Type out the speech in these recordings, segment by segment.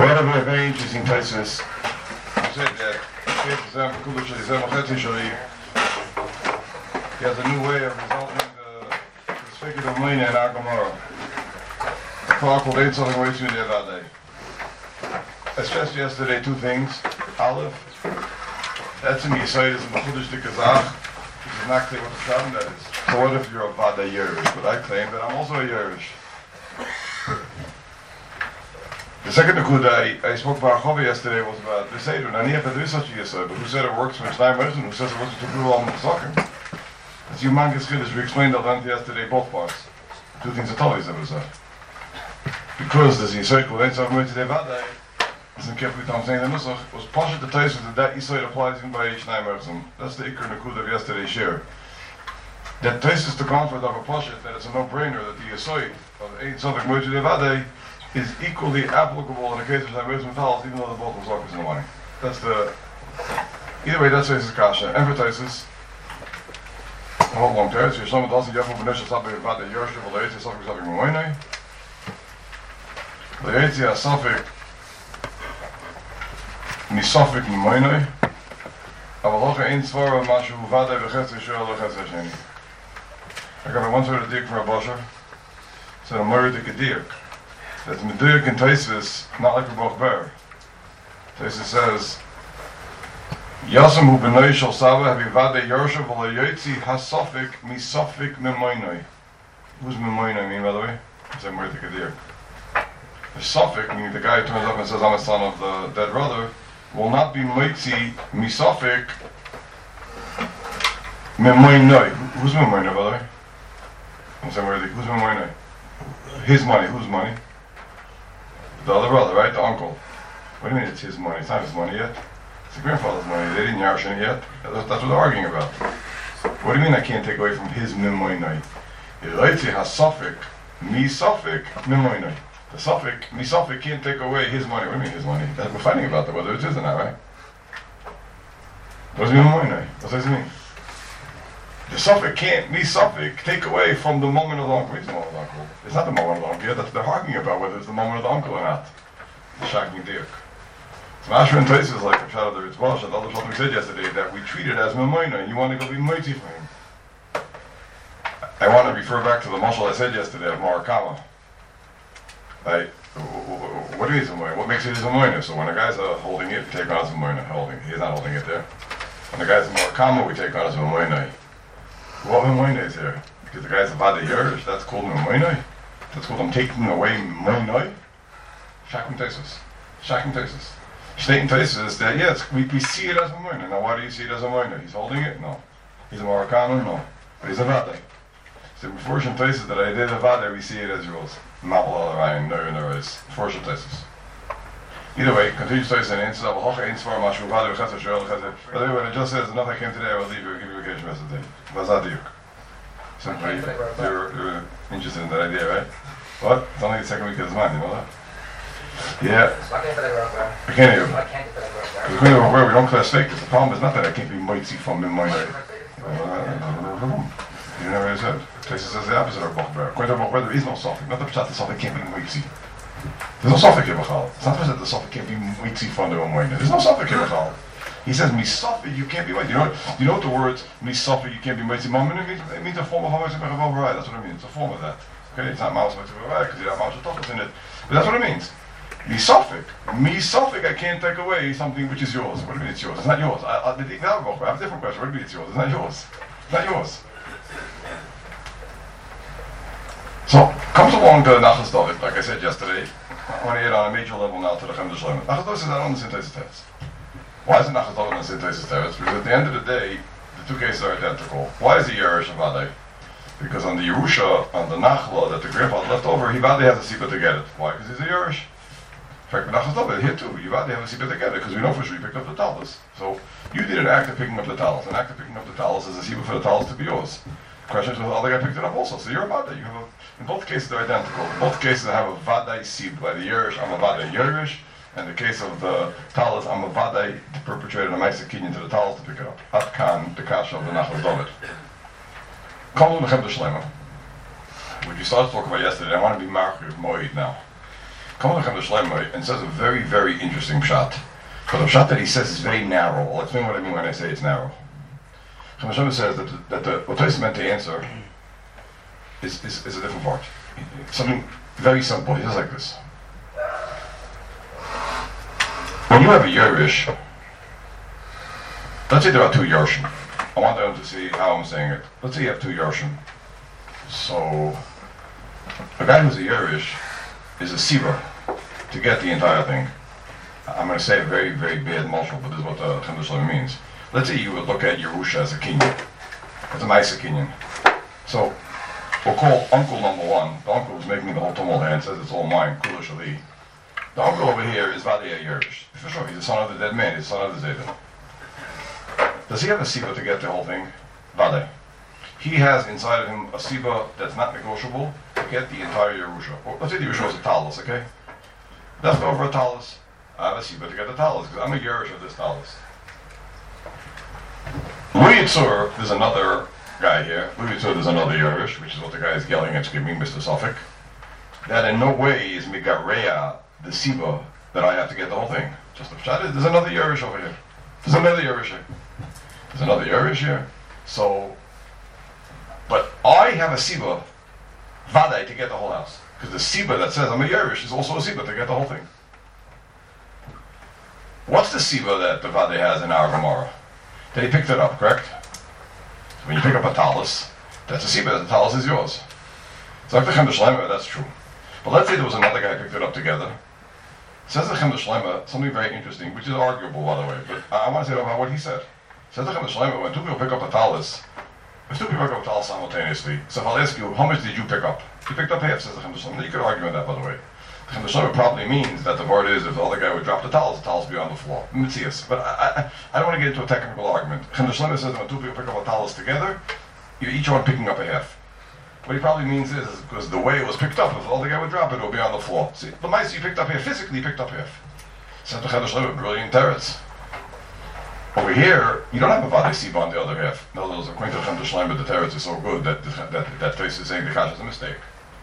What of a interesting places? I said that he has a new way of resolving the figure of money in our Gemara. The clock will ain't something way too near that day. I stressed yesterday two things. Aleph, that's in the Yisrael is in the Chudash de Kazakh, which is not clear what the problem that is. So what if you're a Vada Yerush? But I claim that I'm also a Yerush. The second Nakuda I spoke about Chova yesterday was about the Seder. Now, there is such a Yisrael, but who said it works from Shnai Medicine? Who says it works to Kuru Al Musakim? It's humongous Chiddush. We explained that yesterday, both parts. Two things are totally said. Because there's a Yisrael called Ein Sav Moed Vada, doesn't keep with I'm saying the Nusach, was Pasha the Tais that Yisrael applies in by Shnai Medicine. That's the Iker Nakuda of yesterday's share. That Tais is the comfort of a Pasha, that it's a no-brainer that the Yisrael of Ein Sav Moed Vada is equally applicable in the case of Shabbos Metals, even though they're both Mazakas in the money. That's the... Either way, that's Taisus Kasha. Emphasizes a whole long time. So you're someone doesn't get from Venetia something about the Yerusha, but the Yetzia something Moine. The Yetzia Safik Nisafik Moine. Avalocha Ein Svara Mashu Vada Vechetze Shur Lechetse Sheni. I got one sort of dig from a Bosher. It's a Murdik Adirk. That Meduyak and Taisus, not like we're both bear. Taisus says, Yasam hu b'noi shel Saba havivade Yersha v'lo yotzi hasofik misofik memoinoi. Who's memoinoi mean, by the way? It's a Murdik Adir. The sofik, meaning the guy who turns up and says, I'm a son of the dead brother, will not be moitzi misofik memoinoi. Who's memoinoi, by the way? I'm saying Murdik, who's memoinoi? His money, whose money? The other brother, right? The uncle. What do you mean it's his money? It's not his money yet. It's the grandfather's money. They didn't yarshin it yet. That's what they're arguing about. What do you mean I can't take away from his mimoinai? Ilaitzi has suffik, mi suffik, mimoinai. The suffik, mi suffik can't take away his money. What do you mean his money? We're fighting about that, whether it is or not, right? What does mimoinai? What does it mean? The suffix can't, me suffix, take away from the moment of the uncle. It's the moment of the uncle. It's not the moment of the uncle yet. That's what they're arguing about, whether it's the moment of the uncle or not. The shocking dirk. So Masher and Tais is like a shot of the Ritzbosh, and the other shot we said yesterday, that we treat it as Memoina, and you want to go be mighty for him. I want to refer back to the mashal I said yesterday of Marakama. Like, what is Memoina? What makes it Memoina? So when a guy's holding it, we take on as Memoina. He's not holding it there. When the guy's Marakama, we take on as Memoina. What Memoina is here? Because the guy's a Vada Yerush, that's called Memoina. That's called I'm taking away Memoina. Shakim Tesis. Shakim Tesis. Shneiten Tesis is that, yes, we see it as Memoina. Now why do you see it as Memoina? He's holding it? No. He's a Marakana? No. But he's a Vada. So before Shem Tesis that I did a Vada, we see it as yours. Mabal Ryan, no is. Before Shem Tesis. Either way, continue to say an answer. By the way, when it just says enough I came today, I will leave you, give you a vacation rest of the day. What's that, Duke? Simply, you're interested in that idea, right? What? It's only the second week of the month, you know that? Yeah. I can't hear you. Because we don't class fake. The problem is not that I can't be mighty from in my day. You never really said. Texas says the opposite of Bachber. According to Bachber, there is no suffix. Not the pshat the suffix can't be mighty. There's no suffix here, Bachal. It's not that the suffix can't be mighty from the one. There's no suffix here, Bachal. He says, "Misafi, you can't be mighty." You know what the word "misafi, you can't be mighty" it means a form of how much override. That's what it means. It's a form of that. Okay, it's not mouse override because you have mouse tokens in it, but that's what it means. Misafik, I can't take away something which is yours. What do you mean it's yours? It's not yours. I have a different question. What do you mean it's yours? It's not yours. It's not yours. So, comes along to Nachas David, like I said yesterday. I want to get on a major level now to the Chemda Shlomo. Nachas David is not on the synthesis test. Why is it Nachas David on the synthesis test? Because at the end of the day, the two cases are identical. Why is the Yerush and Vadai? Because on the Yerusha, on the Nachla that the grandfather left over, he Vadai has a sipah to get it. Why? Because he's a Yerush. In fact, Nachas David here too, you Vadai have a sipah to get it, because we know for sure he picked up the talis. So, you did an act of picking up the talis. An act of picking up the talis is a sipah for the talis to be yours. The question is, well, the other guy picked it up also, so you're a Vadai. You have in both cases they're identical. In both cases I have a Vadai sipah. By the Yerush, I'm a Vadai Yerush. In the case of the talis, I'm a Vadai perpetrated a Maisa Kinyan to the talis to pick it up. Atkan, the kasha of the Nachas David. Come on the Chemda Shlomo. Which we started talking about yesterday. I want to be Mark Moed now. Come to Shlomo and says a very, very interesting shot. But the shot that he says is very narrow. I'll explain what I mean when I say it's narrow. Shlomo says that what Tosfos meant to answer is a different part. Something very simple. He says like this. When you have a Yerush, let's say there are two Yerushim. I want them to see how I'm saying it. Let's say you have two Yerushim. So, a guy who's a Yerush is a Siva to get the entire thing. I'm going to say a very, very bad mashal, but this is what the Chemda Shlomo means. Let's say you would look at Yerusha as a kinyan. It's a nice kinyan. So, we'll call uncle number one. The uncle who's making the whole tumult here and says it's all mine, Kula Shali. The uncle over here is Vadei Yerush. For sure, he's the son of the dead man, he's the son of the Zayden. Does he have a Siva to get the whole thing? Vadei. He has inside of him a Siva that's not negotiable to get the entire Yerusha. Well, let's say the Yerusha is a talus, okay? Left over a talus. I have a Siva to get the talus, because I'm a Yerush of this talus. Louis Yitzur, there's another guy here. Louis Yitzur, there's another Yerush, which is what the guy is yelling and screaming, Mr. Suffolk. That in no way is Migareya, the Siva, that I have to get the whole thing. Just a shot. There's another Yerush over here. There's another Yerush here. There's another Yerush here. So, but I have a Siva, Vadai, to get the whole house. Because the Siva that says I'm a Yerush is also a Siva to get the whole thing. What's the Siva that the Vadai has in our Gemara? That he picked it up, correct? So when you pick up a talus, that's a Siva, the talus is yours. It's like the Chemda Shlomo, that's true. But let's say there was another guy who picked it up together. Says the Chemda Shlomo something very interesting, which is arguable, by the way, but I want to say about what he said. Says the Chemda Shlomo, when two people pick up a talus, if two people pick up a talus simultaneously, so if I'll ask you, how much did you pick up? You picked up half, says the Chemda Shlomo. You could argue on that, by the way. The Chemda Shlomo probably means that the word is, if the other guy would drop the talus would be on the floor. Mitzias. But I don't want to get into a technical argument. Chemda Shlomo says when two people pick up a talus together, you're each one picking up a half. What he probably means is because the way it was picked up, if the other guy would drop it, it would be on the floor. See, the mice you picked up here, physically picked up half. Said the Chemda Shlomo, brilliant teretz. Over here, you don't have a Vadei Siva on the other half. In other words, according to the Chemda Shlomo, the teretz is so good that Tosfos is saying the Kash is a mistake.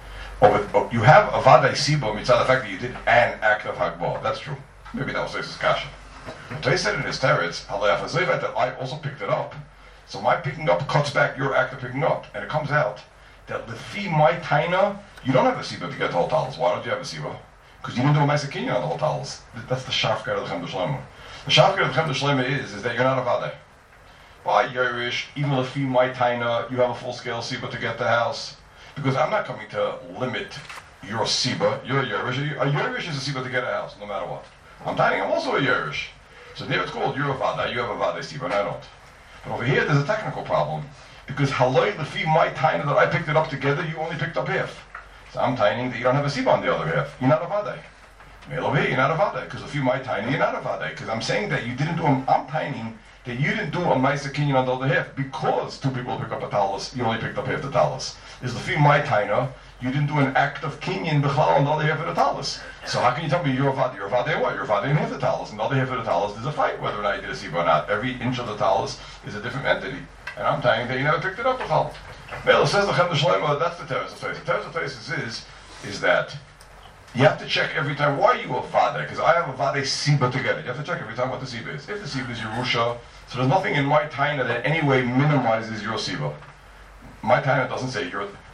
You have a Vadei Siva mitzvah the fact that you did an act of Hagbah. That's true. Maybe that was Tosfos' Kasha. But Tosfos said in his teretz, that I also picked it up. So my picking up cuts back your act of picking up. And it comes out that lefi my taina, you don't have a Siva to get the whole talus. Why don't you have a Siva? Because you didn't do a Ma'aseh Kinyan on the whole talus. That's the Shafkar of the Chemda Shlomo. The Shafkar of the Chemda Shlomo is that you're not a Vadei. By Yerush, even lefi my taina, you have a full-scale Siva to get the house. Because I'm not coming to limit your Siva. You're a Yerush. A Yerush is a Siva to get a house, no matter what. I'm also a Yerush. So there it's called, you're a Vadei, you have a Vadei Siva, and I don't. But over here, there's a technical problem. Because haloi lefi my taina that I picked it up together, you only picked up half. So I'm tining that you don't have a Siva on the other half. You're not a Vadei. Male over here, you're not a Vadei. Because lefi my taina, you're not a Vadei. Because I'm saying that you didn't do I'm tining that you didn't do a Ma'aseh Kinyan on the other half. Because two people pick up a talus, you only picked up half the talus. Is lefi my taina, you didn't do an act of Kinyan b'chlal on the other half of the talus. So how can you tell me you're a Vadei? You're a Vadei what? You're a Vadei in half the talus. And the other half of the talus, there's a fight whether or not you did a Siva or not. Every inch of the talus is a different entity. And I'm telling you that you never picked it up b'chlal. Well, it says the Chemda Shlomo, that's the teretz of Tosfos. The teretz of Tosfos is that you have to check every time, why are you a Vadei? Because I have a Vadei Siva to get it. You have to check every time what the Siva is. If the Siva is Yerusha, so there's nothing in my taina that in any way minimizes your Siva. My taina doesn't say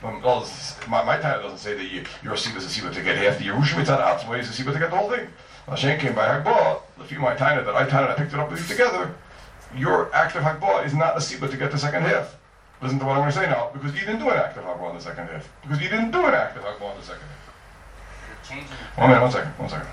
my taina doesn't say that your Siva is a Siva to get half the Yerusha mitzad atzma is a Siva to get the whole thing. Hashem came by Hagbah, if you my taina that I picked it up with you together, your act of Hagbah is not a Siva to get the second half. Listen to what I'm going to say now, because you didn't do an act of Hagbah in the second half. Because you didn't do an act of Hagbah in the second half. One second.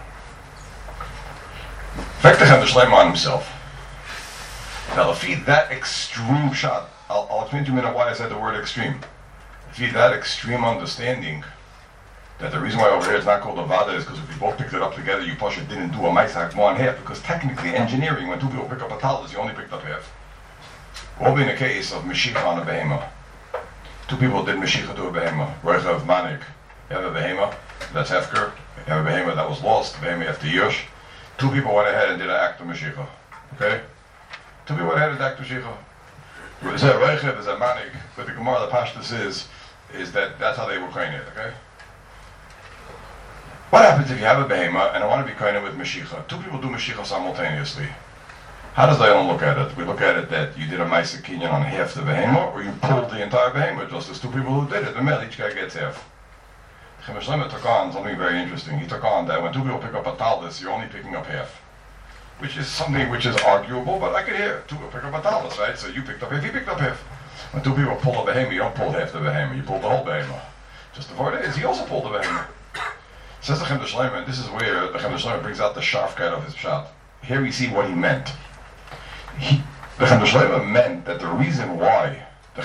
Back to Chemda Shlomo on himself. Now, if he that extreme shot, I'll explain to you in a minute why I said the word extreme. If he that extreme understanding that the reason why over here it's not called a Vadei is because if you both picked it up together, you Pasha didn't do a Ma'aseh Hagbah in half, because technically engineering, when two people pick up a talus, you only picked up half. Will be in a case of Mashiach on a Behema. Two people did Mashiach to a Behema. Roichav Manik. You have a Behema, that's Hefker. You have a Behema that was lost, Behema after Yush. Two people went ahead and did an act of Mashiach. Okay? Two people went ahead and did an act of Mashiach. Is that Roichav, is that Manik? But the Gemara, the Pashtus is that that's how they were created, okay? What happens if you have a behema and I want to be kind of with Mashiach? Two people do Mashiach simultaneously. How does the Olam look at it? We look at it that you did a Maisa Kinyan on half the behema, or you pulled the entire behema. Just as two people who did it, the male, each guy gets half. Chaim Shlomo took on something very interesting. He took on that when two people pick up a talus, you're only picking up half. Which is something which is arguable, but I could hear two people pick up a talus, right? So you picked up half, he picked up half. When two people pull a behema, you don't pull half the behema, you pull the whole behema. Just the 4 days, he also pulled the behema. Says the Chaim Shlomo, and this is where the Chaim Shlomo brings out the sharfkeit of his shot. Here we see what he meant. The Chaim Shlomo meant that the reason why by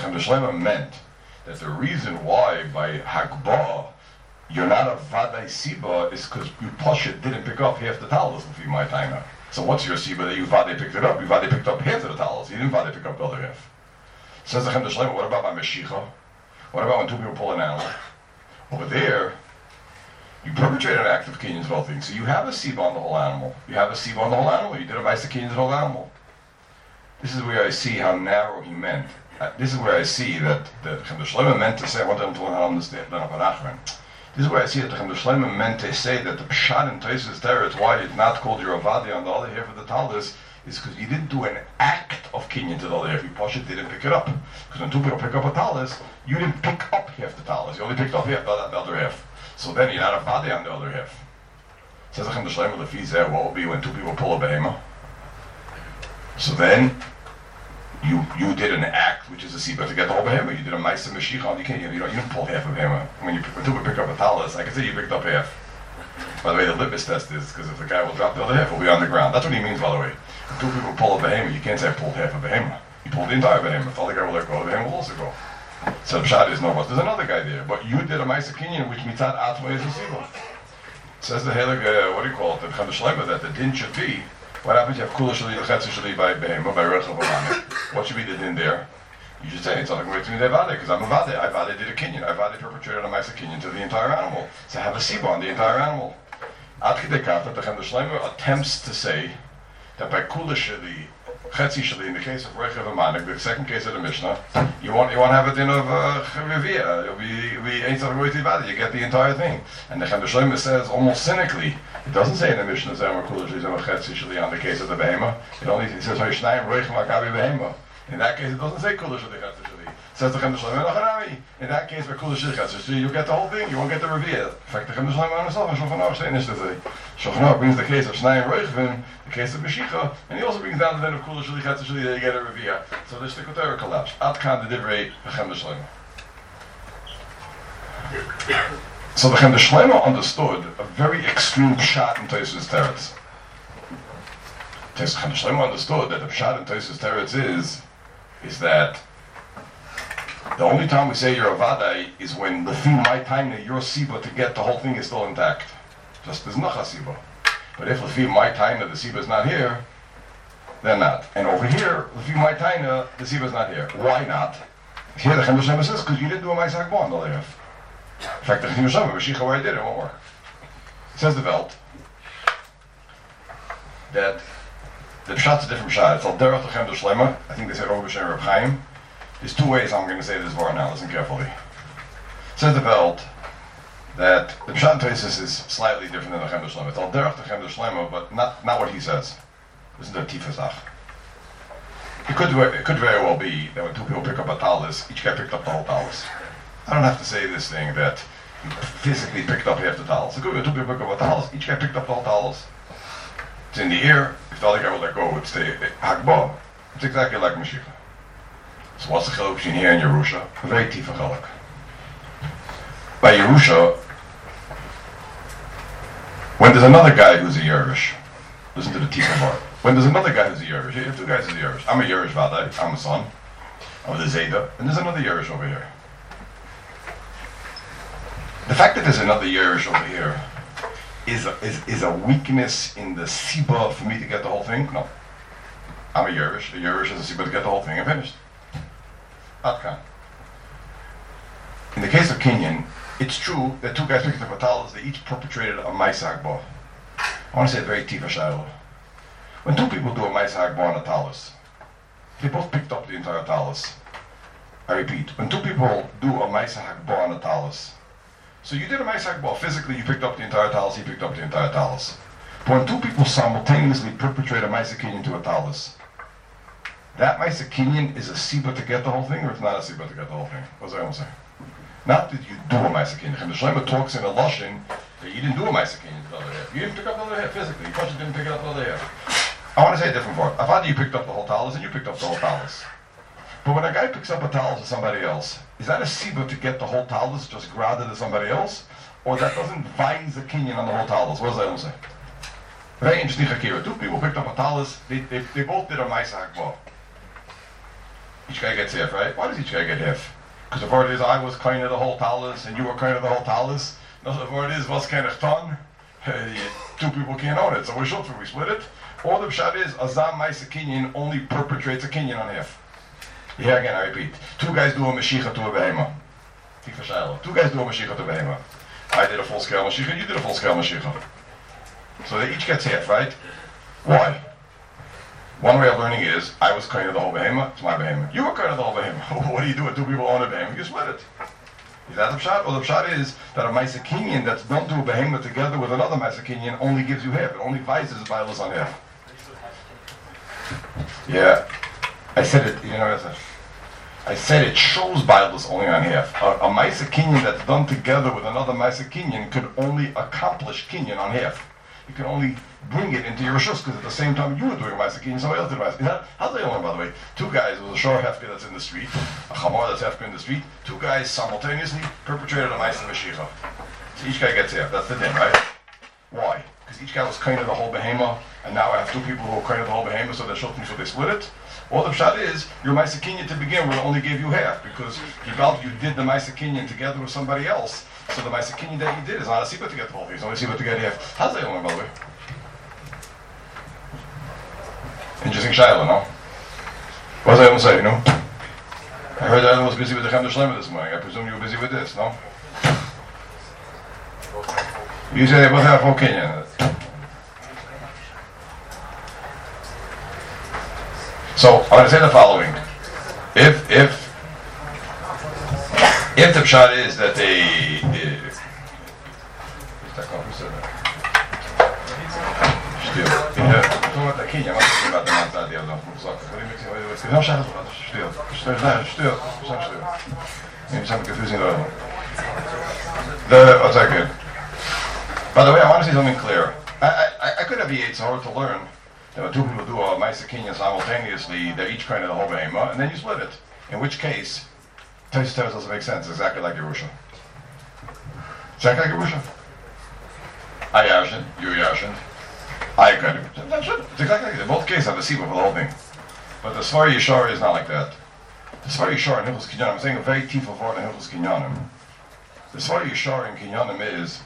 Hagbah you're not a Vadai Siba is because you Pasha didn't pick up half the talis with my timer. So what's your Siba that you Vadai picked it up? You Vadai picked up half of the talis. You didn't Vadai pick up the other half. Says the Chaim Shlomo, what about my Meshicha? What about when two people pull an animal? Over there, you perpetrate an act of Kenyan's whole thing. So you have a Siba on the whole animal. You did a Vaisa Kenyan's whole animal. This is where I see how narrow he meant. This is where I see that the Chaim Shlomo meant to say, I want them to understand. This is where I see that the Chaim Shlomo meant to say that the Pshat in Tosfos there, it's why it's not called your Avadi on the other half of the Talmud, is because you didn't do an act of Kinyan to the other half. You Pasha didn't pick it up. Because when two people pick up a Talmud, you didn't pick up half the Talmud. You only picked up half the other half. So then you're not a Avadi on the other half. Says the Chaim Shlomo, the Fizeh, what will be when two people pull a behema? So then, you did an act, which is a siba to get the whole behema. You did a ma'aseh meshicha. You didn't pull half of behema. When you pick up a talis, I can say you picked up half. By the way, the litmus test is because if the guy will drop the other half, will be on the ground. That's what he means, by the way. If two people pull a behema, you can't say I pulled half of behema. You pulled the entire behema. If the other guy will let go, the behema will also go. So the pshat is no, there's another guy there, but you did a ma'aseh kinyan, which mitzat atma is a siba. Says the Heilig, what do you call it? The Chaim Shlomo, that the din should be. What happens if you have kula shali l'chetz shali by behema by rechav amanik? What should be the din there? You should say it's not going to be vade because I'm a vade. I vade did a kinyan. I vade perpetrated a ma'aseh kinyan to the entire animal. So have a siba on the entire animal. Ad kidei kach that the Chaim Shlomo attempts to say that by kula shali chetzi shali in the case of rechav amanik, the second case of the Mishnah, you want to have a din of revia. We ain't going to vade. You get the entire thing. And the Chaim Shlomo says almost cynically. It doesn't say in the Mishnah Zema Kula Zema Chetzi Shali on the case of the behema. It says Haishnayim Reichem Akavi behema. In that case, it doesn't say Kula Shali Chetzi Shali. It says the Chaim Shlomo Nacharami. In that case, by Kula Shali Chetzi Shali, you get the whole thing. You won't get the reveal. In fact, the Chaim Shlomo himself and Shulchan Aruch say initially. Shulchan Aruch brings the case of Shnayim Reichem, the case of Meshicha, and he also brings down the then of Kula Shali Chetzi Shali that you get a reveal. So the Shtikotera collapse. Ad Kan the Divrei Chaim Shlomo. So the Chaim Shlomo understood a very extreme pshat in Tosfos Teretz. Chaim Shlomo understood that the pshat in Tosfos Teretz is that the only time we say you're a vadai is when the thing my time that your siba to get the whole thing is still intact. Just there's nacha siba. But if the my time that the siba is not here, then not. And over here, the my time the siba is not here. Why not? Here the Chaim Shlomo says because you didn't do a ma'aseh hagbah on the other half. In fact, the Chaim Shlomo, Mashiach, where I did it, won't work. It says the Welt that the pshat's a different pshat. It's al derech the Chaim Shlomo. I think they said over B'Shem Reb Chaim. There's two ways I'm going to say this word now. Listen carefully. It says the Welt that the pshat in Tosfos is slightly different than the Chaim Shlomo. It's al derech the Chaim Shlomo, but not what he says. Listen to the Tifazach. It could very well be that when two people pick up a talis, each guy picked up the whole talis. I don't have to say this thing that you physically picked up half the talis. It could be two people pick up a talis, each guy picked up the whole talis. It's in the air. If the other guy will let go, it's the hagbah. It's exactly like Mashiach. So what's the chiluk between here and Yerusha? A very tifa chiluk. By Yerusha, when there's another guy who's a Yerush, listen to the tifa part. When there's another guy who's a Yerush, you have two guys who's a Yerush. I'm a Yerush Vadai, I'm a son of the Zayda, and there's another Yerush over here. The fact that there's another Yerush over here is a weakness in the Siba for me to get the whole thing? No. I'm a Yerush. The Yerush is a Siba to get the whole thing. I'm finished. Atkan. In the case of Kinyan, it's true that two guys picked up a talis, they each perpetrated a ma'aseh hagbah. I want to say a very tifa shayla. When two people do a ma'aseh hagbah on a talis, they both picked up the entire talis. I repeat, when two people do a ma'aseh hagbah on a talis, So you did a Ma'aseh Hakbah. Physically, you picked up the entire talus, he picked up the entire talus. But when two people simultaneously perpetrate a Ma'aseh Kinyan to a talus, that Ma'aseh Kinyan is a siba to get the whole thing, or it's not a siba to get the whole thing? What does that say? Not that you do a Ma'aseh Kinyan. The Shlomo talks in a Lashon that you didn't do a Ma'aseh Kinyan to the other half. You didn't pick up the other half physically. You just didn't pick it up the other half. I want to say a different part. If either you picked up the whole talus and you picked up the whole talus. But when a guy picks up a talus of somebody else, is that a siba to get the whole talus just graded to somebody else? Or that doesn't vise a Kinyan on the whole talus? What does that say? Very interesting Hakira. Two people picked up a talus, they both did a Ma'aseh Hakbah. Each guy gets half, right? Why does each guy get half? Because the word is, I was kind of the whole talus, and you were kind of the whole talus. No, the word is, was kind of ton. Two people can't own it, so we should, we split it. Or the pshat is, Azam Ma'aseh Kinyan only perpetrates a Kinyan on half. Here again, I repeat. Two guys do a Mashiach to a Behema. Two guys do a Mashiach to a Behema. I did a full-scale Mashiach, you did a full-scale Mashiach. So they each gets half, right? Why? One way of learning is, I was kind of the whole Behema, it's my Behema. You were kind of the whole Behema. What do you do when two people own a Behema? You split it. Is that the pshat? Or the pshat is that a Ma'aseh Kinyan that's done to a Behema together with another Ma'aseh Kinyan only gives you half. It only vises Bailas on half. Yeah. I said it, you know what I said? I said it shows Bailas only on half. A Ma'aseh Kinyan that's done together with another Ma'aseh Kinyan could only accomplish Kinyan on half. You can only bring it into your Rishus, because at the same time you were doing a Ma'aseh Kinyan, somebody else did a Ma'aseh Kinyan. How's that going, by the way? Two guys, there was a Shor Hefka that's in the street, a Chamor that's Hefka in the street, two guys simultaneously perpetrated a Ma'aseh Mashiach. So each guy gets half, that's the din, right? Why? Because each guy was kind of the whole Behema, and now I have two people who are kind of the whole Behema, so they're shulting, so they split it. All the pshat is, your Ma'aseh Kinyan to begin with only gave you half, because you did the Ma'aseh Kinyan together with somebody else, so the Ma'aseh Kinyan that you did is not a siba to get the whole thing, it's only a siba to get half. How's that going, by the way? Interesting shayla, no? What was I going to say, you know? I heard that I was busy with the Chem Shlema this morning. I presume you were busy with this, no? You say they both have full Kinyan. So, I'm going to say the following. If the pshat is that By the way, I want to say something clear. I could have it's hard to learn that when two people do a Ma'aseh Kinyan simultaneously, they're each kind of the whole Behema, and then you split it. In which case, Tosfos doesn't make sense. It's exactly like Yerusha. Exactly like Yerusha. I Yarshin, you Yarshin. I kind of. That's it. It's exactly like that. In both cases, have a siba for the whole thing. But the Svar Yishar is not like that. The Svar Yishar in Hilchos Kinyanim, I'm saying a very tieful word in Hilchos Kinyanim. The Svar Yishar in Kinyanim is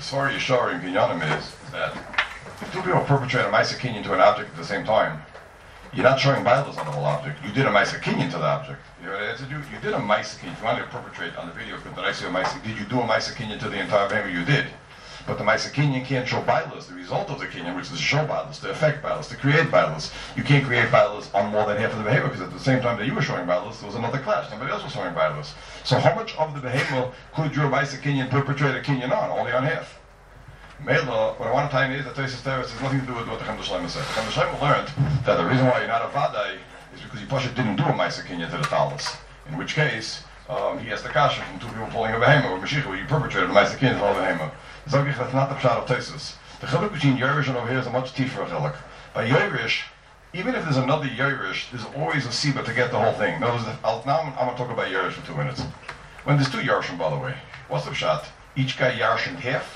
that if two people perpetrate a Ma'aseh Kinyan to an object at the same time, you're not showing Bailas on the whole object. You did a Ma'aseh Kinyan to the object. You know what I said? You did a Ma'aseh Kinyan. If you wanted to perpetrate on the video, did I see a Ma'aseh? Did you do a Ma'aseh Kinyan to the entire Behema? You did. But the Ma'aseh Kinyan can't show Bailas, the result of the Kinyan, which is to show Bailas, to affect Bailas, to create Bailas. You can't create Bailas on more than half of the Behema, because at the same time that you were showing Bailas, there was another clash. Somebody else was showing Bailas. So how much of the Behema could your Ma'aseh Kinyan perpetrate a Kinyan on? Only on half. Mela, what I want to tell you is that Tosfos has nothing to do with what the Chem Shlema said. The Chem Shlema learned that the reason why you're not a Vadai is because Yipasha didn't do a Ma'aseh Kinyan to the Talus. In which case, he has the kasha from two people pulling a Behema, or Mashiach, where you perpetrated a Ma'aseh Kinyan to the Behema. Zogich, that's not the pshat of Tosfos. The chiluk between Yerush and over here is a much deeper chiluk. By Yerush, even if there's another Yerush, there's always a siba to get the whole thing. Now I'm going to talk about Yerush for 2 minutes. When there's two Yerushim, by the way, what's the pshat? Each guy Yarshin half?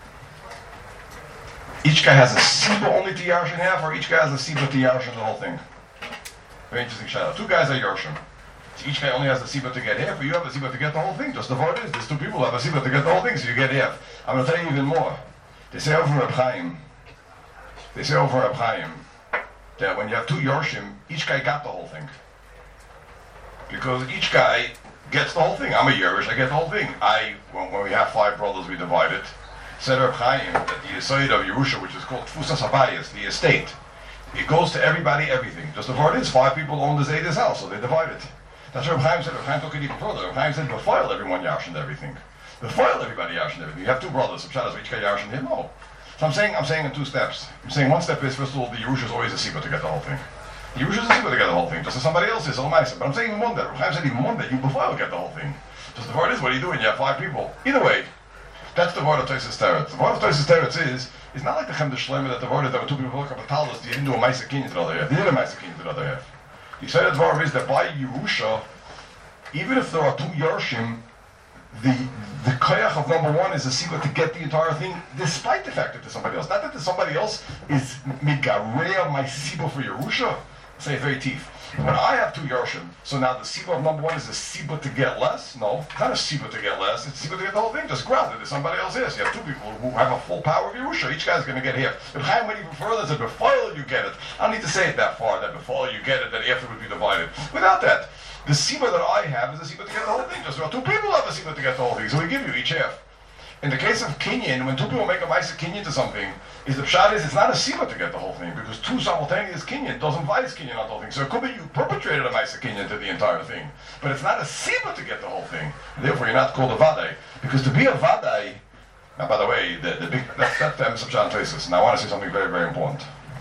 Each guy has a siba only to Yarshin half, or each guy has a siba to Yarshin the whole thing? Very interesting shayla. Two guys are Yarshim. So each guy only has a siba to get half, but you have a siba to get the whole thing. Just the word is, there's two people who have a siba to get the whole thing, so you get half. I'm going to tell you even more. They say over Reb Chaim that when you have two Yarshim, each guy got the whole thing. Because each guy gets the whole thing. I'm a Yerush, I get the whole thing. When we have 5 brothers, we divide it. Said Reb Chaim that the Yesod of Yerusha, which is called Tfusas Habayis, the estate, it goes to everybody, everything. Just the word is, 5 people own the Zayda's house, so they divide it. That's what Reb Chaim said. Reb Chaim took it even further. Reb Chaim said, before everyone Yarshin everything. The foil everybody Yarshin everything. You have two brothers, so Pshat is each guy Yarshin him? No. So I'm saying in two steps. I'm saying one step is, first of all, the Yerusha is always a Siba to get the whole thing. The Yerusha is a Siba to get the whole thing, just as somebody else is, but I'm saying even one that, Chaim said even one that you before get the whole thing. Just the word is, what are you doing? You have 5 people. Either way, that's the word of Tosis Teretz. The word of Tosis Teretz is not like the Chem de Shlema that the word is there were 2 people look up a talis, you didn't do a Maisa Kinyan to the other half. You did a Maisa Kinyan to the other half. You say that the word is that by Yerusha, even if there are 2 Yershim, the koyach of number 1 is a siba to get the entire thing, despite the fact that there's somebody else. Not that somebody else is migareya my siba for Yerusha. Say very teeth. When I have 2 Yershim, so now the siba of number 1 is a siba to get less? No, it's not a siba to get less, it's a siba to get the whole thing. Just grab it. There's somebody else is. You have 2 people who have a full power of Yerusha. Each guy's going to get half. If Chaim went even further, said before you get it. I don't need to say it that far, that before you get it, that after it would be divided. Without that, the siba that I have is a siba to get the whole thing. Just about 2 people have a siba to get the whole thing, so we give you each half. In the case of Kinyan, when 2 people make a Maisa Kinyan to something, the pshat is it's not a siba to get the whole thing, because 2 simultaneous Kinyan doesn't vice Kinyan on the whole thing. So it could be you perpetrated a Maisa Kinyan to the entire thing, but it's not a siba to get the whole thing. Therefore, you're not called a vadai, because to be a vadai. Now, by the way, the big that's Pshat Tesis. Now, I want to say something very, very important.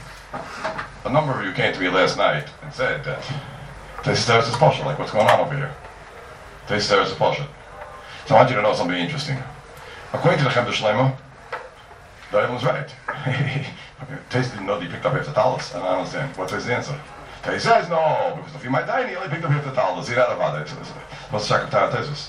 A number of you came to me last night and said that Tesis Teretz is Pasha, like what's going on over here. Tesis Teretz is Pasha. So I want you to know something interesting. According to the Chem de Shlema, the Eilim was right. Tesis didn't know that he picked up half the talis. I don't understand. What's his answer? Tesis says no, because if he might die, he only picked up half the talis. He's not a vadai. What's the Shakav Tesis?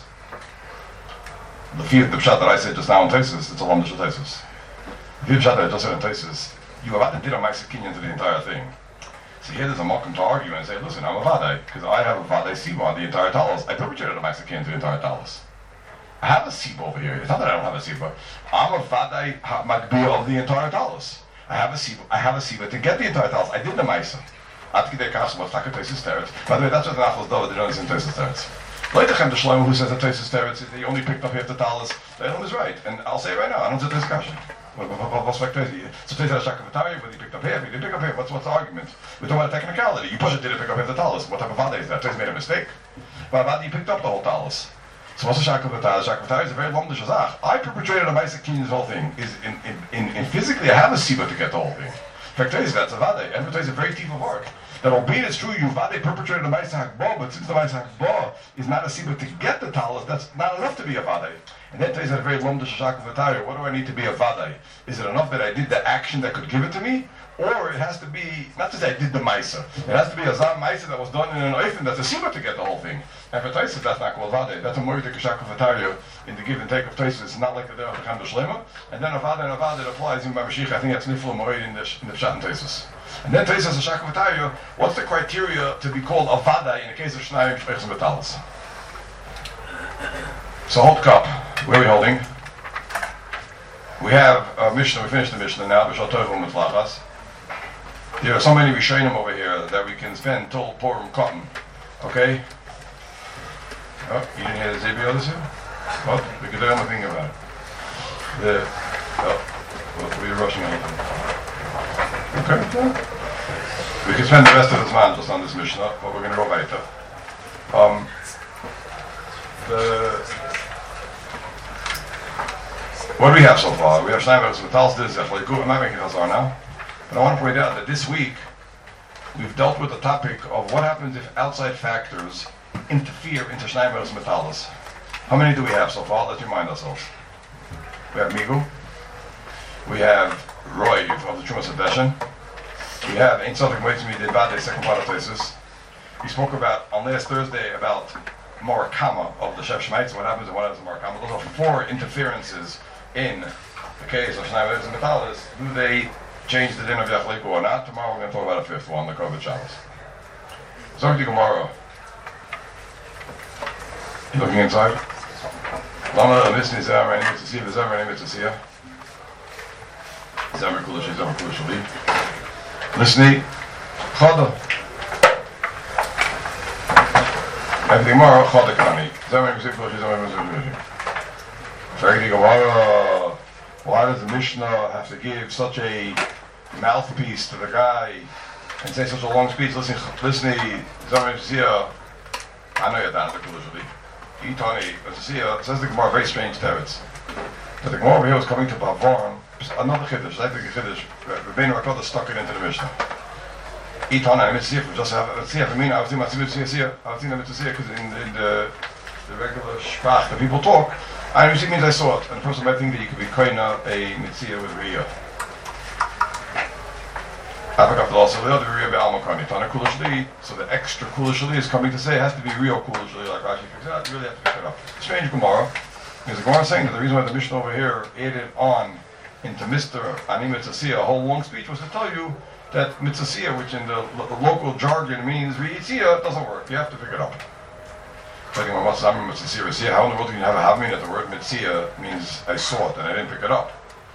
The pshat that I said just now in Tesis, it's a Lomdish Tesis. The pshat that I just said in Tesis, you have did a Maisa Kinyan to the entire thing. So here there's a mokum to argue and say, listen, I'm a vadai, because I have a vadai siba on the entire talis. I perpetrated a Maisa Kinyan to the entire talis. I have a siba over here. It's not that I don't have a siba. I'm a vadai makbir of the entire talis. I have a siba to get the entire talis. I did the Maisa. By the way, that's what the Nachlas Dova did in Tesis Teretz. Like the Chem de Shlema who says that Tesis Teretz is he only picked up half the talis. The Eilim is right, and I'll say it right now. I don't see the discussion. What's like Tesis? So Tesis Shakav Vatari, but he picked up half. He didn't pick up half. What's the argument? We're talking about a technicality. You push it, didn't pick up half the talis. What type of vada is that? Tesis made a mistake. But Avadi picked up the whole talis. So what's the Shakav Vatari? Shakav Vatari is a very lomdish azach. I perpetrated a Maisa Kinyan's whole thing. In physically, I have a siba to get the whole thing. In fact, Tesis, that's a vada. And Tesis is a very deep of work. That albeit it's true, you vade perpetrated a Maisa Hakba, but since the Maisa Hakba is not a siba to get the talis, that's not enough to be a vade. And then Tesis had a very lomdish Shakav Vatari. What do I need to be a vade? Is it enough that I did the action that could give it to me? Or it has to be, not to say I did the Maisa, it has to be a Zam Maisa that was done in an Oifen that's a siba to get the whole thing. And for Tesis, that's not called vade. That's a Moedik Shakav Vatari in the give and take of Tesis. It's not like the Derech Chem de Shlema. And then a vade and a vade that applies in by Mashiach. I think that's Nifla Moed in the Pshat and Tesis. And then Tesis and Shakav Vatari, what's the criteria to be called a vada in the case of Shnayim Shpeichs and Betalis? So hold cup. Where are we holding? We have a Mishnah. We finished the Mishnah now. B'shal Tovim Mitzlachas. There are so many Rishonim over here that we can spend till Purim Cotton. Okay? Oh, you didn't hear the Zebio this year? Well, we could do one thing about it. We're rushing on it. Okay. We can spend the rest of the time just on this Mishnah, but we're going to go later. What do we have so far? We have Shnayim Metal's this. I'm not making Hazar now. But I want to point out that this week we've dealt with the topic of what happens if outside factors interfere into Shnayim Metalis. How many do we have so far? Let's remind ourselves. We have Migu. We have Roy of the Trumas Adeshin. We have Ein Sofik Moitzmi did Vade, second part of Tesis. We spoke about on last Thursday about Morakama of the Shef Shemaitz. What happens in Morakama? Those are 4 interferences in the case of Shnayim Metalis. Do they change the din of Yachleiku or not? Tomorrow we're going to talk about a 5th one, the Kovet Shabbos. Zog di Gemara. You looking inside? Lama Lisni Zara and Mitzvah the Zara and Mitzvah Zara Kulish, Zara Kulishali. Lisni Chada. And the Gemara Chada Kani. Zara and Mitzvah Zara and Mitzvah. Zog di Gemara. Why does the Mishnah have to give such a mouthpiece to the guy and say such a long speech? Listen, Zara Zia. I know you're down at the Kulishali. Itani, says the Gemara, very strange teretz. That the Gemara over here was coming to Bavon, another Chiddush, I think a Chiddush, Rabbeinu Rakoda stuck it into the Mishnah. Itani, I mitzvah, just have a mitzvah, I've seen a mitzvah, because in the regular sprach that people talk, I mitzvah means I saw it, and the person might think that you could be koina a mitzvah with Riyah. So the extra kula shali is coming to say it has to be real kula shali, like Rashi figures out. You really have to pick it up. Strange Gemara, because the Gemara is saying that the reason why the Mishnah over here added on into Mr. Ani Mitzasiyah a whole long speech was to tell you that Mitzasiyah, which in the local jargon means Riyitziyah, doesn't work. You have to pick it up. How in the world can you have a havmin that the word Mitziyah means I saw it and I didn't pick it up?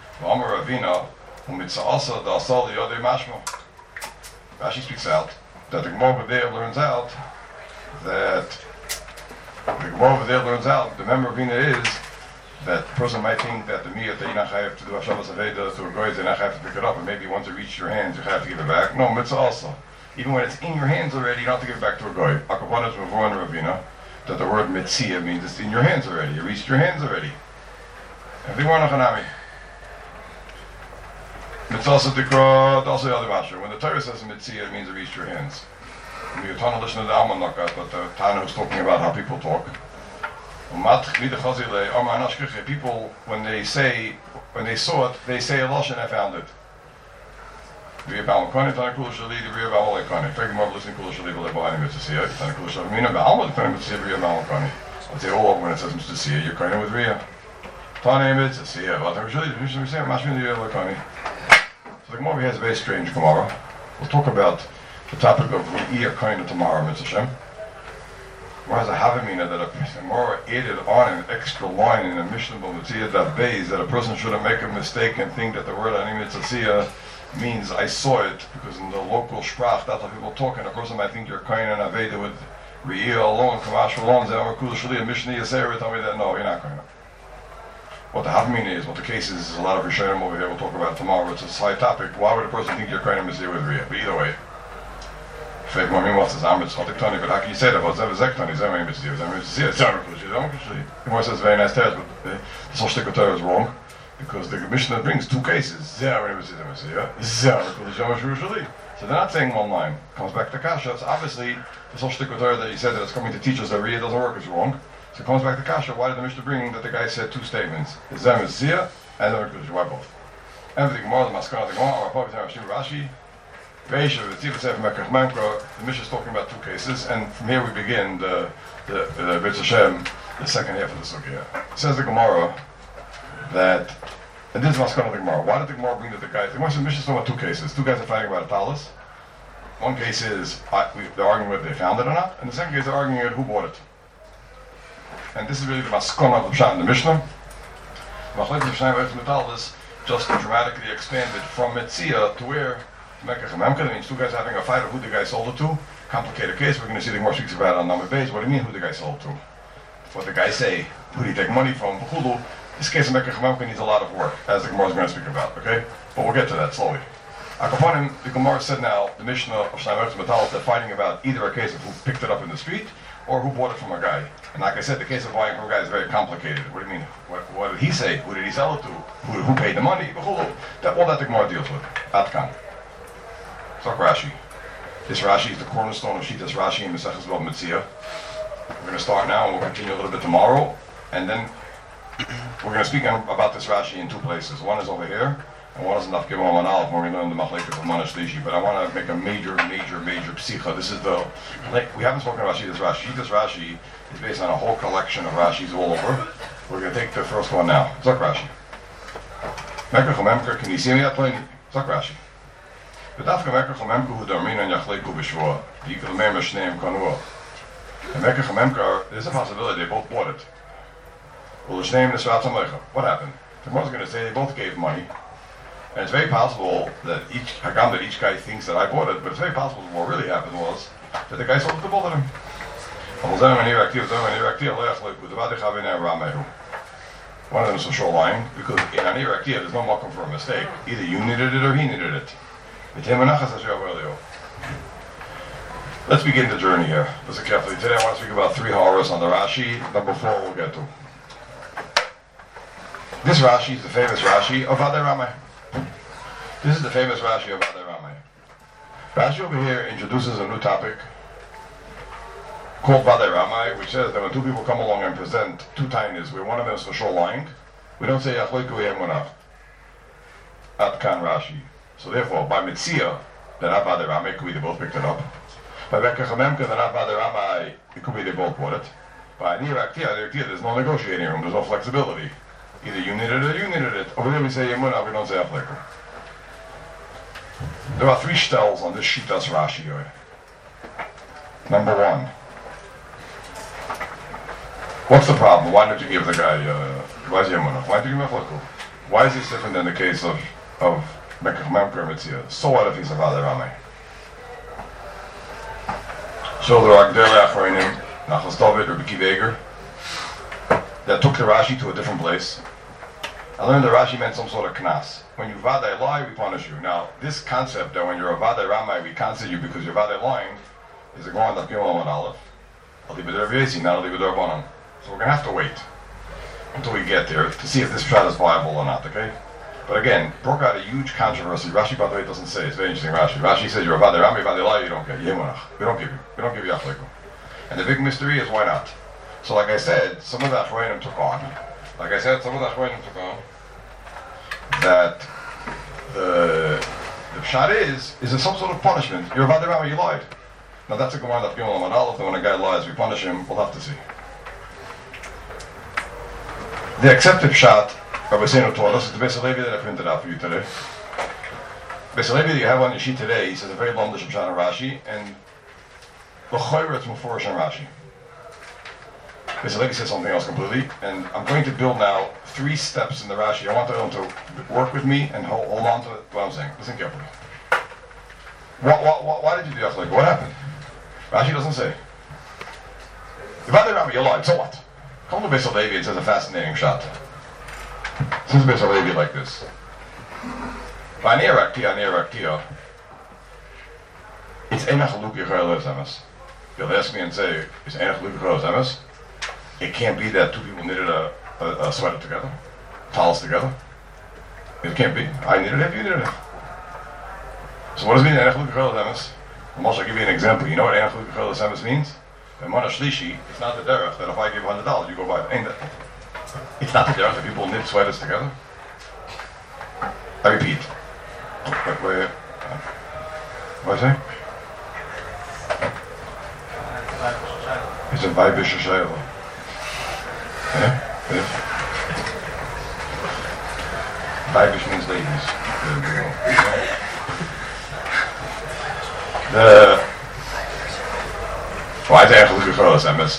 Rashi speaks out that the Gemara over there learns out that the member of Vina is that the person might think that the miyat that you're not have to do Hashavas Aveda to a goy, you're not have to pick it up, and maybe once it reaches your hands, you have to give it back. No, mitzvah also. Even when it's in your hands already, you don't have to give it back to a goy. Akavan is Mavon Ravina that the word mitzvah means it's in your hands already. It reached your hands already. Everyone Hanami. Mitzvah Tikra, also the other masher. When the Torah says mitzvah, it means it reached your hands. You're trying to listen to the Alman Nakat, but the Tana was talking about how people talk. People, when they saw it, they say a Lashon, I found it. I'll say all over when it says Mitzvah, you're kind of with Riyah. So the Gemara has a very strange Gemara. We'll talk about the topic of Riyah kind of tomorrow, Mitzvah Shem. Whereas a Havamina that a Gemara added on an extra line in a Mishnah B'Mitzvah that Beis that a person shouldn't make a mistake and think that the word Ani Mitzvah means I saw it, because in the local sprach that's how people talk, and a person might think you're kind and Aveda with Riyah alone, Kamash alone, Zayamar Kula Shali, and Mishnah Yasera tell me that no, you're not kind of. What the Havamina is, what the case is a lot of Rishonim over here, we'll talk about it tomorrow. It's a side topic. Why would a person think you're kind of Mitzvah with Riyah? But either way. But how can you say that? Well, Zektani, Zemay Mitzvah, Zemay Mitzvah, Zemay Mitzvah. The Gemara says very nice text, but the Soshtik Torah is wrong, because the Mishnah brings two cases. Zemay Mitzvah, Zemay Mitzvah. So they're not saying one line. It comes back to Kasha. So obviously, the Soshtik Torah that he said that it's coming to teach us that Riyah doesn't work is wrong. So it comes back to Kasha. Why did the Mishnah bring that the guy said two statements? Zemay Mitzvah and Zemay Mitzvah. Why both? And the Gemara, the Maskana, the Gemara, our Prophet Rashi. The Mishnah is talking about two cases, and from here we begin the Beit Hashem, the second half of the Sugya. It says the Gemara that, and this is what's going to the Gemara. Why did the Gemara bring that the guy? The Mishnah is talking about two cases. Two guys are fighting about a talis. One case is they're arguing whether they found it or not, and the second case they're arguing who bought it. And this is really the Maskana of the Pshat in the Mishnah. Machlekes of Shnei V'Eretz Metalis just dramatically expanded from Metzia to where? That means two guys having a fight of who the guy sold it to. Complicated case. We're going to see the Gemara speaks about it on number base. What do you mean who the guy sold it to? What the guy say? Who did he take money from? This case of Mekach Memka needs a lot of work, as the Gemara is going to speak about. Okay, but we'll get to that slowly. Akapanim, the Gemara said now the Mishnah of Shnei V'Eretz Metalis they're fighting about either a case of who picked it up in the street or who bought it from a guy. And like I said, the case of buying from a guy is very complicated. What do you mean? What did he say? Who did he sell it to? Who paid the money? All that the Gemara deals with. Atkan. Talk Rashi. This Rashi is the cornerstone of Shitas Rashi in Maseches Bava Metzia. We're going to start now and we'll continue a little bit tomorrow. And then we're going to speak about this Rashi in two places. One is over here, and one is in Daf Gimel Amud Aleph, where we learn the Machlekes of Mana Shlishi. But I want to make a major psicha. This is we haven't spoken about Shitas Rashi. Shitas Rashi is based on a whole collection of Rashis all over. We're going to take the first one now. Talk Rashi. Mekach Memker, can you see me that plane? Talk Rashi. The Mekach Memker who darmin and Yachleiku b'Shvua. Yikol Meimer Shneim Kanua. The Mekach Memker, there's a possibility they both bought it. Well, the Shneim Nesvat Samecha. What happened? The Gemara is going to say they both gave money, and it's very possible that each guy thinks that I bought it, but it's very possible what really happened was that the guy sold it to both of them. One of them is for sure lying, because in an Iraqiyah there's no welcome for a mistake. Either you needed it or he needed it. Let's begin the journey here. Listen carefully. Today I want to speak about 3 horrors on the Rashi. Number 4 we'll get to. This Rashi is the famous Rashi of Vadei Ramai. This is the famous Rashi of Vadei Ramai. Rashi over here introduces a new topic called Vadei Ramai, which says that when 2 people come along and present 2 tainas, where one of them is for sure lying, we don't say Yachloiku Yemunach. At Kan Rashi. So therefore, by Mitzia, they're not Vadei Ramai, it could be they both picked it up. By Bekachamemka, they're not Vadei Ramai, it could be they both bought it. By Aniraktia, there's no negotiating room, there's no flexibility. Either you needed it or you needed it. Over there we say Yemunach, we don't say Yachloiku. There are 3 stells on this Shitas Rashi here. Number 1. What's the problem? Why did you give the guy, why is Yemunach? Why did you give him Yachloiku? Why is this different than the case of Mekach Memker Mitzia? So what if he's a Vadei Ramai? So there are Gdei Achronim, Nachlas David, Rabbi Akiva Eiger, that took the Rashi to a different place. I learned that Rashi meant some sort of knas. When you Vadei lie, we punish you. Now, this concept that when you're a Vadei Ramai, we cancel you because you're Vadei lying, is a Goran Daf Gimel Amud Aleph. Aldi B'der Rav Yossi, not Aldi B'der Rabbanan. So we're going to have to wait until we get there to see if this shot is viable or not, okay? But again, broke out a huge controversy. Rashi, by the way, doesn't say. It's very interesting, Rashi. Rashi says you're a Vadei Ramai, Vadei lie, you don't get Yemunach. We don't give you. We don't give you Yachloiku. And the big mystery is why not? So like I said, some of the Achronim took on. That the pshat is there some sort of punishment? You're a Vadei Ramai, you lied. Now that's a Gemara Daf Gimel Amud Aleph, that when a guy lies, we punish him. We'll have to see. The accepted pshat, Rabbi Seinu taught us, is the Beis Halevi that I printed out for you today. Beis Halevi that you have on your sheet today, he says a very long pshat on Rashi, and l'chayra it's muforish on Rashi. Beis Halevi says something else completely, and I'm going to build now 3 steps in the Rashi. I want them to work with me and hold on to what I'm saying. Listen carefully. Why did you do Yachloiku? What happened? Rashi doesn't say. If Vadei Ramai, you lied, so what? Come to Beis Halevi, it says a fascinating shot. Since Beis Halevi like this. By Aniraktia, it's Einach Haluk Yechayel Emes. You'll ask me and say, is Einach Haluk Yechayel Emes? It can't be that 2 people knitted a sweater together, talis together. It can't be. I knitted it, you knitted it. So what does it mean, Einach Haluk Yechayel Emes? I'll give you an example. You know what Einach Haluk Yechayel Emes means? In Mana Shlishi, it's not the derech that if I give $100, you go buy it. Ain't that? It's not the derech that people knit sweaters together. I repeat. What I say? It's a Vaibish Shayla. Yeah? Vaibish means ladies. Why is Einach Haluk Yechayel Emes?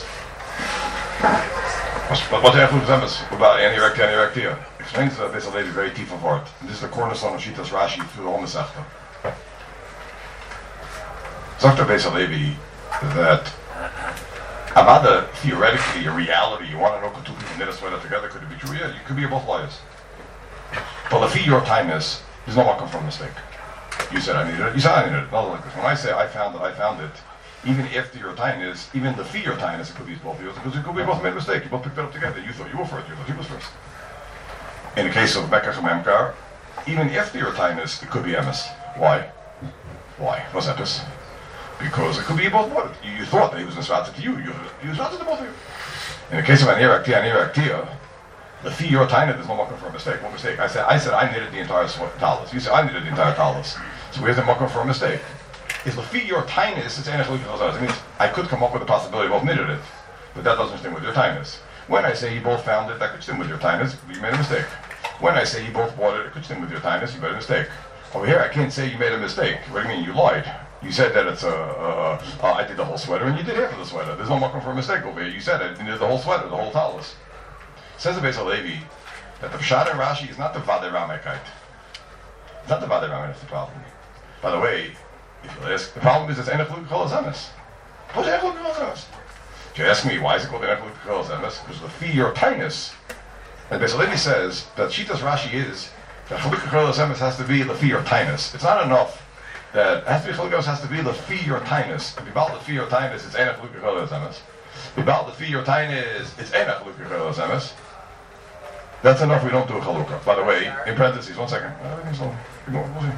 What's Einach Haluk Emes? About Aniraktia? Explains that Beis Halevi very deep of heart. And this is the cornerstone of Shitas Rashi through the whole Masechta. Dr. Beis Halevi that Avada, theoretically, a reality, you want to know could 2 people knit a sweater together, could it be true? Yeah, you could be both liars. But if your timeless, there's no welcome for a mistake. You said I needed it, you said I needed it. No, like this. When I say I found it, even after your timeless, even the fee your timeless, it could be both of yours, because it could be both made a mistake. You both picked it up together. You thought you were first, you thought he was first. In the case of Mekach Memkar, even after your timeless, it could be Emes. Why? What's that this? Because it could be both bought it. You thought that he was instructed to you. You instructed to both of you. In the case of Aniraktia, the fee your tiny, there's no marker for a mistake. What mistake? I said I knitted the entire talis. You said I knitted the entire talis. So where's the marker for a mistake? Is the fee your tiness? It's Einach Haluk Yechayel Emes. It means I could come up with the possibility both knitted it, but that doesn't sting with your tiness. When I say you both found it, that could sting with your tiness. You made a mistake. When I say you both bought it, it could sting with your tiness. You made a mistake. Over here, I can't say you made a mistake. What do you mean? You lied. You said that it's I did the whole sweater, and you did half of the sweater. There's no marker for a mistake over here. You said it, and you did the whole sweater, the whole talis. Says the Beis Halevi that the pshat in Rashi is not the Vadei Ramai kite. It's not the Vadei Ramai that's the problem. By the way, if you ask, the problem is it's Einach Haluk Yechayel Emes. What's Einach Haluk Yechayel Emes? If you ask me why is it called Einach Haluk Yechayel Emes, because the fee your tinus. And Beis Halevi says that Shitas Rashi is that Haluk Yechayel Emes has to be the fee your tinus. It's not enough that has to be chalukos has to be the fee or tinus. If you bought the fee or tinus, it's enach chalukos cholos emes. If you bought the fee or tinus, it's enach chalukos cholos emes. That's enough. We don't do a chalukah. By the way, in parentheses, 1 second. Everything's slow. Keep going. We'll see.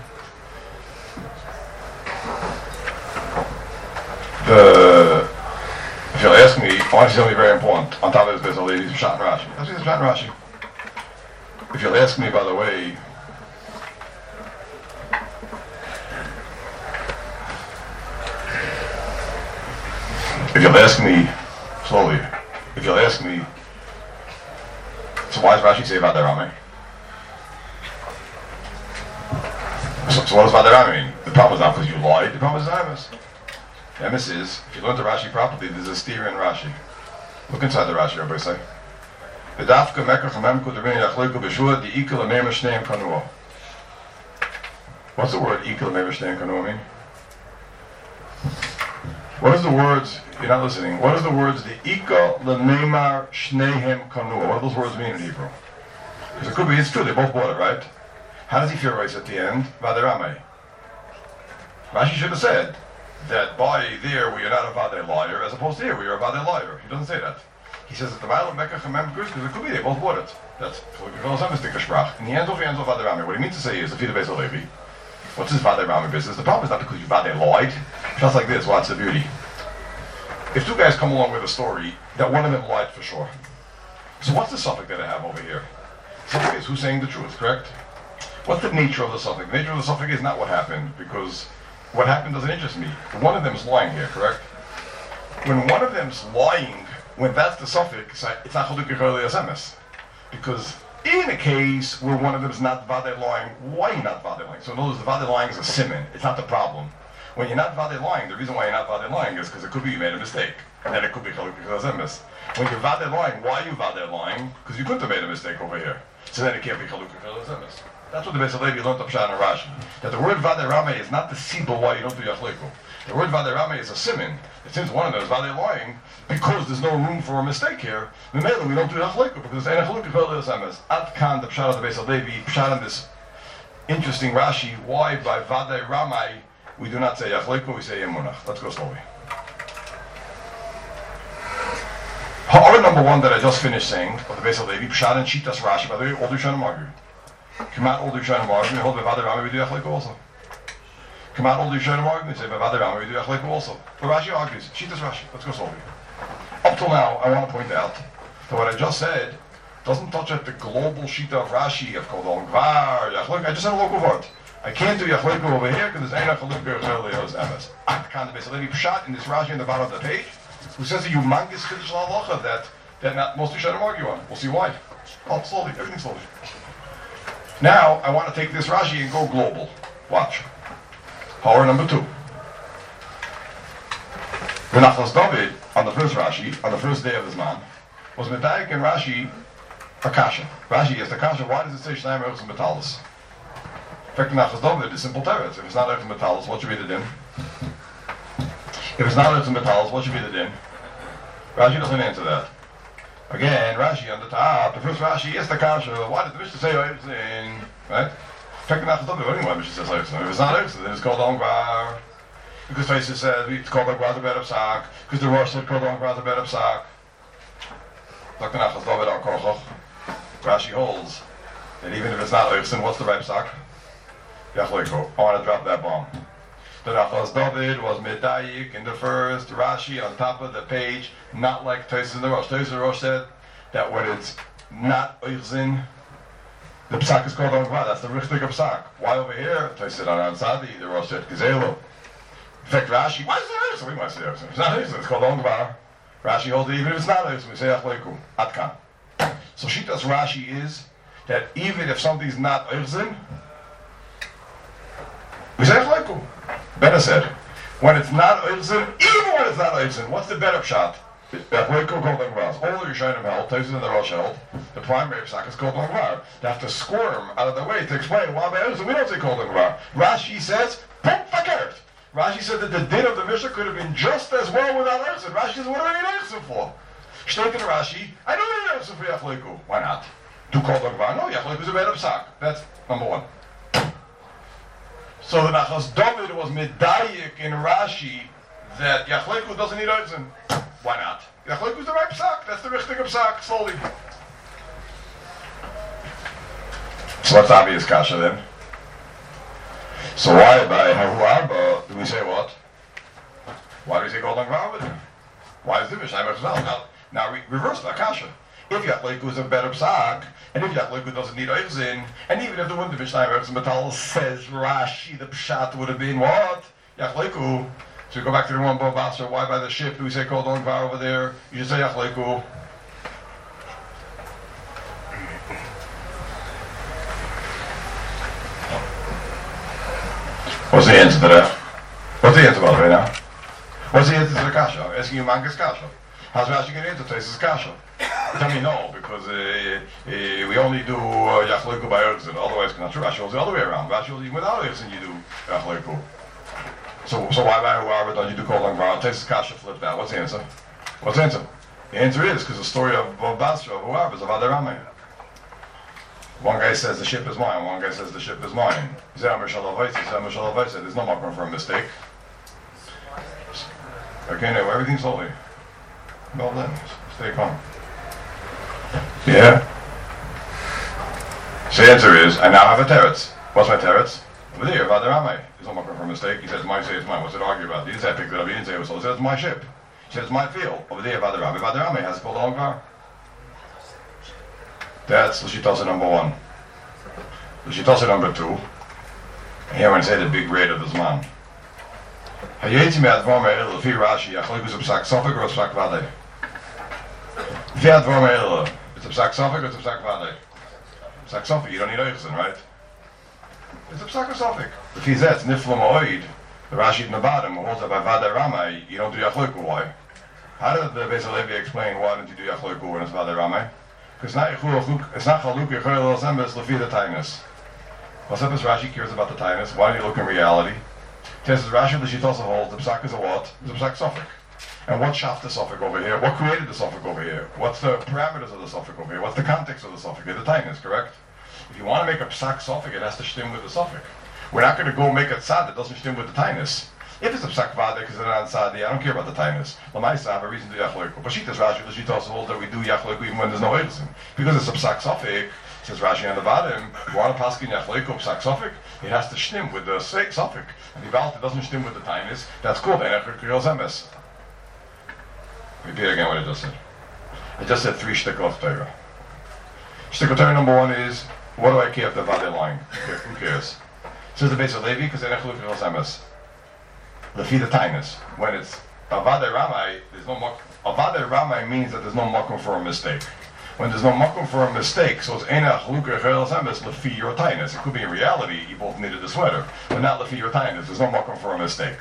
If you'll ask me, I want you to tell me very important. On top of this, there's a lady's Pshat and Rashi. That's Pshat and Rashi. If you'll ask me, by the way, if you'll ask me, slowly, if you'll ask me, so why does Rashi say Vadarame? So what does Vadarame mean? The problem is not because you lied, the problem is Emes. Emes is, if you learn the Rashi properly, there's a steer in Rashi. Look inside the Rashi, everybody say. What's the word ikal memeshneim kanua mean? What is the words, you're not listening, what is the words the ikal lememar shnehem kanua? What do those words mean in Hebrew? Because it could be, it's true, they both bought it, right? How does he feel right at the end? Vaderame. Rashi should have said that by there we are not a Vadei liar, as opposed to here we are a Vadei liar. He doesn't say that. He says that the Bible Mekach and Memgus, because it could be they both bought it. That's in the end of Vaderame. What he means to say is the Fida Beis Levi. What's his Vaderame business? The problem is not because you Vadei lied. Just like this, what's the beauty? If two guys come along with a story that one of them lied for sure. So what's the suffix that I have over here? Suffix is who's saying the truth, correct? What's the nature of the suffix? The nature of the suffix is not what happened, because what happened doesn't interest me. One of them's lying here, correct? When one of them's lying, when that's the suffix, it's not chalukah cholos emes. Because in a case where one of them is not vadei lying, why are you not vadei lying? So in other words, the vadei lying is a siman. It's not the problem. When you're not vadei lying, the reason why you're not vadei lying is because it could be you made a mistake. And then it could be chalukah cholos emes. When you're vadei lying, why are you vadei lying? Because you couldn't have made a mistake over here. So then it can't be chalukah cholos emes. That's what the Beis Levi learned up Pshat and Rashi. That the word Vadei Rame is not the sibul why you don't do Yachleiku. The word Vadei Rame is a siman. Since one of them is Vadei lying, because there's no room for a mistake here, we don't do Yachleiku because there's Ein Chalukah Cholos Emes. Ad Kan the Pshat of the Beis Levi, Pshat on this interesting Rashi. Why by Vadei Rame we do not say Yachleiku, we say Emunach. Let's go slowly. Ha'ara number 1 that I just finished saying of the Beis Levi, Pshat and Shitas Rashi. By the way, all the Rishonim argue. Come out all the Rishonim argue, hold by Vadei Rame we do Yachleiku also. Come out all the Rishonim argue, they say by Vadei Rame we do Yachleiku also. But Rashi argues, Shitas Rashi. Let's go slowly. Up till now, I want to point out that what I just said doesn't touch at the global Shita of Rashi of Kodol Gvar, Yachleiku. I just said a local word. I can't do Yachleiku over here because there's Ein Chalukah Cholos Emes. Ad Kan the Beis Levi Pshat in this Rashi in the bottom of the page, who says a humongous Chiddush L'Halacha that not most Rishonim argue on. We'll see why. Oh, slowly, everything slowly. Now, I want to take this Rashi and go global. Watch. Ha'ara number 2. Menachos David, on the first Rashi, on the first day of his man, was Medayik and Rashi a kasha. Rashi is the kasha. Why does it say Shnayim Erchim Betalis? In fact, Menachos David is simple teretz. If it's not Erchim Betalis, what should be the din? If it's not Erchim Betalis, what should be the din? Rashi doesn't answer that. Again, Rashi on the top, the first Rashi is the kasha. Why did the Mishnah say Oitzin? Right? Check Menachos David, what do you mean Mishnah says Oitzin? If it's not Oitzin, then it's called Ongvar. Because Taisa says it's called Ongvar the bed of Sak. Because the Rosh said called Ongvar the bed of Sak. Dr. Menachos David al Korchoch. Rashi holds that even if it's not Oitzin, what's the right Sak? Yachleiku. I want to drop that bomb. The Menachos David was Medayik in the first Rashi on top of the page, not like Taisa in the Rosh. Taisa Rosh said that when it's not Oitzin, the Psak is called Ongvar. That's the Richtig of Psak. Why over here? Taisa said on Sadi, the Rosh said Gizelo. In fact, Rashi, why is it Oitzin? We might say Oitzin. If it's not Oitzin, it's called Ongvar. Rashi holds it even if it's not Oitzin, we say Yachleiku. Ad Kan. So Shitas Rashi is that even if something's not Oitzin, we say Yachleiku. Better said, when it's not Oitzin, even when it's not Oitzin, what's the better shot? Yachleiku called Ongvar. All the Rishonim held, Taisa in the Rosh held, the primary Psak is called Ongvar. They have to squirm out of the way to explain why by Oitzin we don't say called Ongvar. Rashi says, Pum fakert. Rashi said that the din of the Mishnah could have been just as well without Oitzin. Rashi says, what do I need Oitzin for? Shteit in Rashi, I don't need Oitzin for Yachleiku. Why not? Do called Ongvar? No, Yachleiku is a better Psak. That's number 1. So the Nachas David was medayik in Rashi that Yachleiku doesn't need oizen. Why not? Yachleiku is the right psak. That's the richtige psak. Slowly. So what's the obvious kasha then? So why by Haruarba do we say what? Why do we say Golden Gvarva? Why is the Mishnah Mechzel? Now reverse the kasha. If Yachleiku is a better psak, and if Yachleiku doesn't need oizen, and even if the one Mishnah Mechzel says Rashi, the pshat would have been what? Yachleiku. So we go back to the one Bo Basra. Why by the ship do we say Golden Gvar over there? You just say Yachleiku. What's the answer to that? What's the answer about it right now? What's the answer to the kasha? I'm asking you Manga's kasha. How's Rashi going to answer Taisa's kasha? Tell me no, because we only do Yachleiku by Ertzin. Otherwise, it's not true. Rashi holds the other way around. Rashi holds even without Ertzin you do Yachleiku. So why by whoever don't you do Kol Angvar? Taisa's kasha flipped out. What's the answer? What's the answer? The answer is because the story of Basra, of whoever, is of Adarame. One guy says the ship is mine, one guy says the ship is mine. There's no marker for a mistake. Okay, now everything's slowly. Well then, stay calm. Yeah? So the answer is, I now have a teretz. What's my teretz? Over there, Vadarame. There's no marker for a mistake. He says, mine, say it's mine. What's it argue about? He didn't say I picked it up, he didn't say it was so. He says, it's my ship. He says, it's my field. Over there, Vadarame. Vadarame has called a long car. That's Lashitasa number one. Lashitasa number two. Here when I say the big grade of the Zman. Hayeti me'advar me'el, Lefi Rashi, Yachleiku is a psak sofik or a psak vadei? Lefi advar me'el, it's a psak sofik or it's a psak vadei? Psak sofik, you don't need oichzen, right? It's a psak sofik. Lefi zeh, it's nifla ma'oid, the Rashi in the bottom, holds that by vadei ramai, you don't do Yachleiku, why? How did the Beis Halevi explain why don't you do Yachleiku when it's vadei ramai? It's not chaluk yechol l'semes lefi the tainus. What's up? Rashi cares about the tainus. Why do you look in reality? Says Rashi the Shit also holds the psak is a what? It's a psak suffix. And what shot the suffix over here? What created the suffix over here? What's the parameters of the suffix over here? What's the context of the suffix? The tainus, correct? If you want to make a psak suffix, it has to stem with the suffix. We're not going to go make a tzad that doesn't stem with the tainus. If it's a psak vada because it's not tzadi, I don't care about the tainus. L'maisa, I have a reason to do yachleiku. But Shitas Rashi, the Shit also holds that we do yachleiku even when there's no eilsim. Because it's a psak suffix, says Rashi on the bottom, you want to paskin yachleiku psak suffix, it has to stem with the suffix. And if it doesn't stem with the tainus, that's called enechir kriyos emes. Repeat again what I just said. I just said 3 shtickle of Torah. Shtickle Torah number 1 is, what do I care if the vada line? Who cares? Says the Beis Halevi, because enechir kriyos emes. Lefi the tainus. When it's avadei ramai, there's no makom. Avadei ramai means that there's no makom for a mistake. When there's no makom for a mistake, so it's ena chalukah cheres emes lefi your tainus. It could be in reality you both needed the sweater, but not lefi your tainus. There's no makom for a mistake.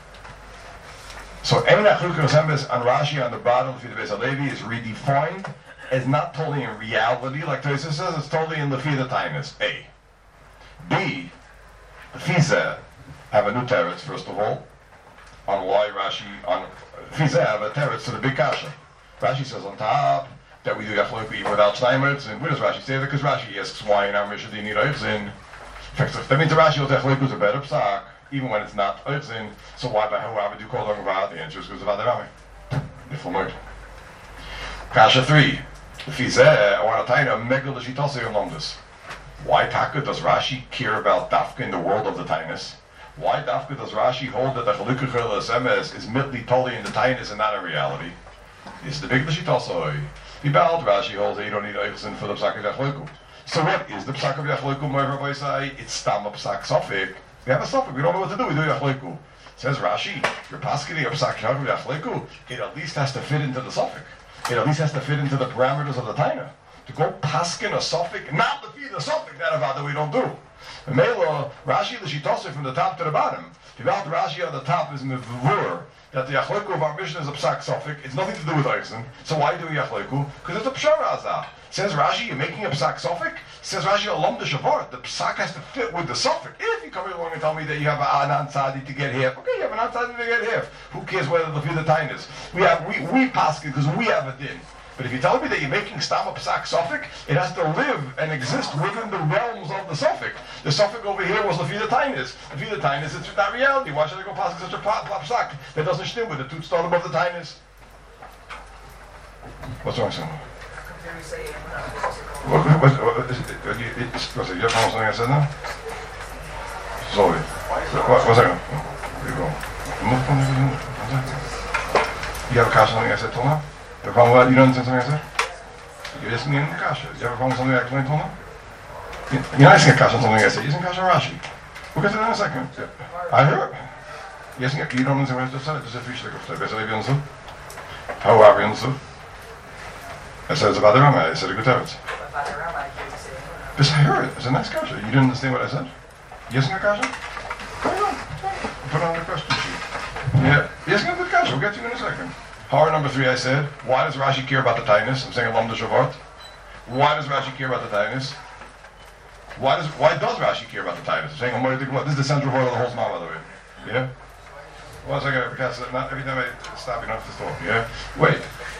So ena chalukah emes on Rashi on the bottom lefi the Beis Halevi is redefined as not totally in reality, like Tosa says. It's totally in lefi the tainus. A. B. Lefi zeh have a new teretz first of all. On why Rashi, on Fizeh have a teretz to the big kasha. Rashi says on top that we do Yachleiku even without Steinmetz, and where does Rashi say that? Because Rashi asks why in our Mishnah do you need Oichzin? That means the Rashi holds Yachleiku is a better psak, even when it's not Oichzin, so why by whoever do Kol Angvar? The answer is because of Adarame. Niflamoid. Kasha 3. Fizeh, I want to tell you, Megel L'Shitase Yomlomdus. Why Taka does Rashi care about Dafka in the world of the Tainus? Why Dafka does Rashi hold that the Chalukah Cheles Emes is mitli totally in the tainus and not in reality? It's the big L'Shitosoi. The Baal Rashi holds that you don't need Eichsen for the Psak of Yachleiku. So what is the Psak of Yachleiku? Moiver Boisai, it's Stam a Psak Sofik. We have a Sofik, we don't know what to do, we do Yachleiku. Says Rashi, you're paskening a Psak of Yachleiku, it at least has to fit into the Sofik. It at least has to fit into the parameters of the Taina. To go paskin a Sofik, not to feed the Sofik, that Avada we don't do. The Mela, Rashi the Shitose from the top to the bottom. Without Rashi on the top is Mevur, that the Yachleiku of our mission is a Psak Sofik. It's nothing to do with Eichsen. So why do Yachleiku? Because it's a Pshara Azah. Says Rashi, you're making a Psak Sofik? Says Rashi, Alam de Shavar. The Psak has to fit with the Sofik. If you come along and tell me that you have an Ansadi to get half, okay, you have an Ansadi to get half. Who cares whether the Fida Tain is? We paskin because we have a din. But if you tell me that you're making stam a psak suffix, it has to live and exist within the realms of the suffix. The suffix over here was lefida tainis. Lefida tainis, it's not reality. Why should I go past such a psak that doesn't stim with the two start above the tainis? What's wrong, son? What's it? You have something I said now? Sorry. What's that? Where you go? You have a question on something I said till now? You don't understand something I said? You're asking me in the kasha. You have a problem with something I explained till now? You're not asking a kasha on something I said. You're asking a kasha on Rashi. We'll get to that in a second. I heard. You're asking you don't understand what I just said. Just a fish like a step. I said, have you understood? How have you understood? I said it's about the Rama. I said a good teretz. But I heard it. It's a nice kasha. You didn't understand what I said? You asking a kasha? Put it on the question sheet. Yeah. You're asking a good kasha. We'll get to you in a second. Horror number 3, I said, why does Rashi care about the tightness? I'm saying alum de shavart. Why does Rashi care about the tightness? Why does Rashi care about the tightness? I'm saying, this is the central word of the whole Zman, by the way. Yeah? 1 second, because not every time I stop, you don't have to stop. Yeah? Wait.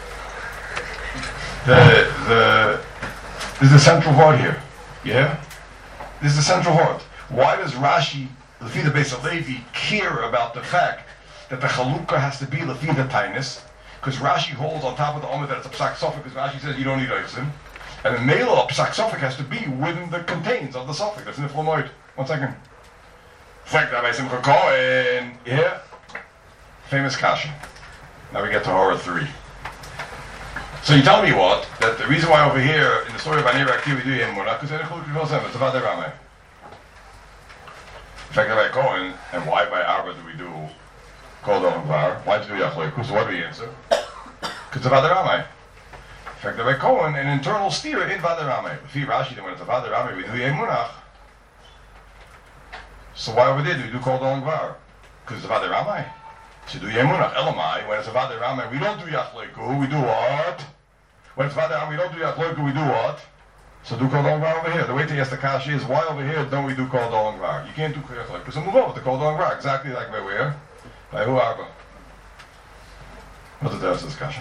This is the central word here. Yeah? This is the central word. Why does Rashi, Lefida Beis Halevi, care about the fact that the chalukah has to be Lefida tightness? Because Rashi holds on top of the Omer that it's a psak suffix, because Rashi says you don't need oichsim. And the mela, a psak suffix has to be within the contains of the suffix. That's in the Flamoid. 1 second. Fact that by Simcha Cohen, yeah? Famous kasha. Now we get to horror 3. So you tell me what? That the reason why over here, in the story of Anir Akir, we do Yemuna, because it's about the Rameh. Fact that by Cohen, and why by Arba do we do Kol Dom Var? Why do we do Yachloiku? So what do we answer? Because it's about the Rameh. In fact, by Cohen, an internal steer in Vadarame. If you Rashi, then when it's a Vadarame, we do Yemunach. So why over there do we do Kol Dom Var? Because it's a Vadarame. So do Yemunach. Elamai, when it's a Vadarame, we don't do Yachloiku, we do what? When it's Vadarame, we don't do Yachloiku, we do what? So do Kol Dom Var over here. The way to ask the Kashi is, why over here don't we do Kol Dom Var? You can't do Yachloiku. So move over to Kol Dom Var, exactly like by where? By who Arba? What's the difference discussion?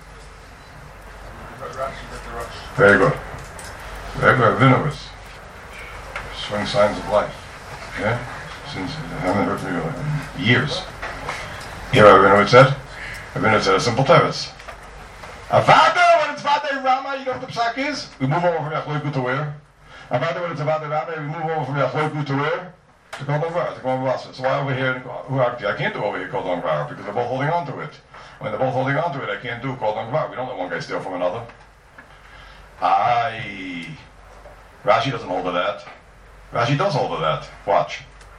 Very good. Very good. Vinovus. Showing signs of life. Okay? Since I haven't heard from you in years. You hear what Rabinovich said? Rabinovich said a simple teretz. Avada, when it's Vada Rama, you know what the psak is? We move over from Yachloiku to where? Avada, when it's Vada Rama, we move over from Yachloiku to where? To Kol Dom Var, to Kol Dom Var. So why over here, I can't do over here Kol Dom Var, because they're both holding on to it. When they're both holding on to it, I can't do Kol Dom Var. We don't let one guy steal from another. Rashi doesn't hold to that. Rashi does hold to that. Watch.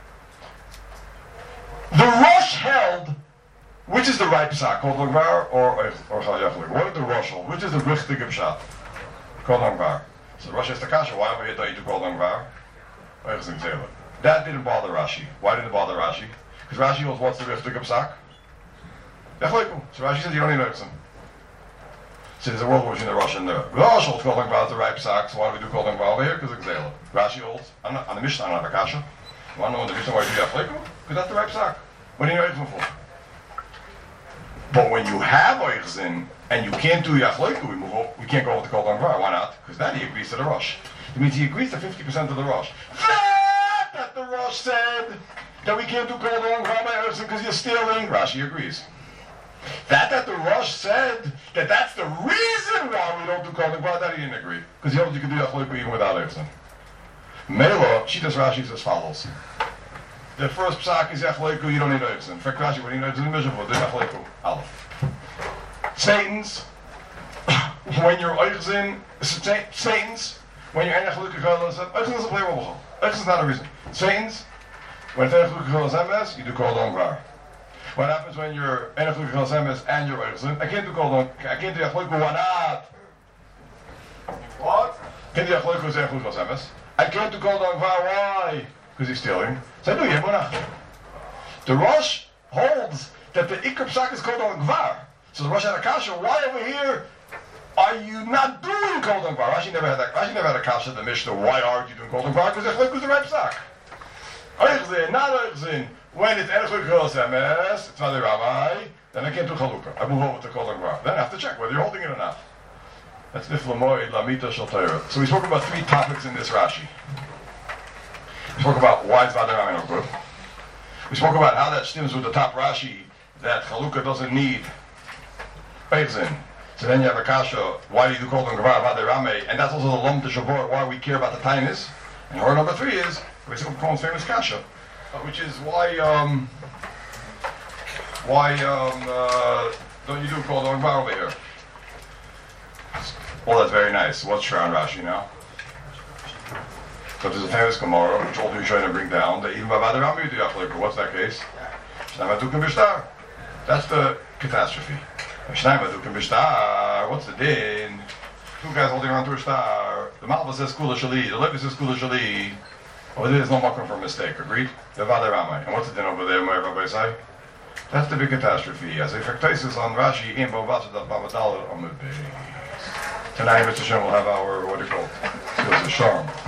The Rosh held, which is the right psak, Kol Dom Var or Chal Yachloiku? What did the Rosh hold? Which is the richtige pshat? Kol Dom Var. So the Rosh has the kasha. Why over here don't you do Kol Dom Var? That didn't bother Rashi. Why didn't it bother Rashi? Because Rashi holds what's the richtige psak? Yachloiku. So Rashi says you don't need oichsim. So there's a world between the Rosh and the Rosh holds Kol Dom Var is the right psak. So why do we do Kol Dom Var over here? Because it's Gzela. Rashi holds on the Mishnah. I don't have a kasha. You want to know in the Mishnah why you do Yachloiku? Because that's the right psak. What do you need oichsim for? But when you have oichsim and you can't do Yachloiku, we can't go over to Kol Dom Var. Why not? Because then he agrees to the Rosh. It means he agrees to 50% of the Rosh. That the Rosh said that we can't do Kol Dom Var by oichsim because you're stealing. Rashi agrees. That the Rosh said that that's the reason why we don't do Kol Dom Var, that he didn't agree. Because he holds you can do Yachloiku even without oichsim. Mela, Shitas Rashi is as follows. The first psak is Yachloiku, you don't need oichsim. In fact, Rashi, what do you need oichsim? Do Yachloiku. Aleph. Satan's, when you're oichsim, Satan's, when you're in Yachloiku, oichsim doesn't play a role. Oichsim is not a reason. Satan's, when you're in Yachloiku, you do Kol Dom Var. What happens when you're in Yachloiku and you're oichsim? I can't do Yachloiku, why not? What? Can't do Yachloiku, I can't do Kol Dom Var, why? Because he's stealing. So I do Yemunach. The Rosh holds that the Ikar Psak is Kol Dom Var. So the Rosh had a kasha, why over here are you not doing Kol Dom Var? Rashi never had a kasha in the Mishnah, why aren't you doing Kol Dom Var? Because Yachloiku is the right Psak. Oichzin, not oichzin. When it's Yachloiku it's not the Rabbi, then I can't do Chalukah. I move over to Kol Dom Var. Then I have to check whether you're holding it or not. That's Niflamoid Lamita Shel Torah. So we spoke about three topics in this Rashi. We spoke about why is Vadarami no good. We spoke about how that stems with the top Rashi that Chalukah doesn't need Beitzin. So then you have a kasha, why do you call them Gvar Vadarame? And that's also the Lom de Shavor, why we care about the Tainis. And horror number 3 is, we still call him famous kasha, which is why don't you do call them Gvar over here? Well, that's very nice. What's Shran Rashi now? So there's a famous Gemara, which all of you are trying to bring down, that even by Vadarami you do Yachlik. What's that case? Shnai Madukim Bishtar. That's the catastrophe. Shnai Madukim Bishtar, what's the din? Two guys holding on to a star. The Malva says Kula Shali, the Levi says Kula Shali. Well, there's no marker for a mistake, agreed? The Vadarami. And what's the din over there, my Rabbi say? That's the big catastrophe. As a factosis on Rashi, in Bovasa, Bavadal, Amud Beis. Tonight, Mr. Shem will have our, what do you call it? So it's a charm.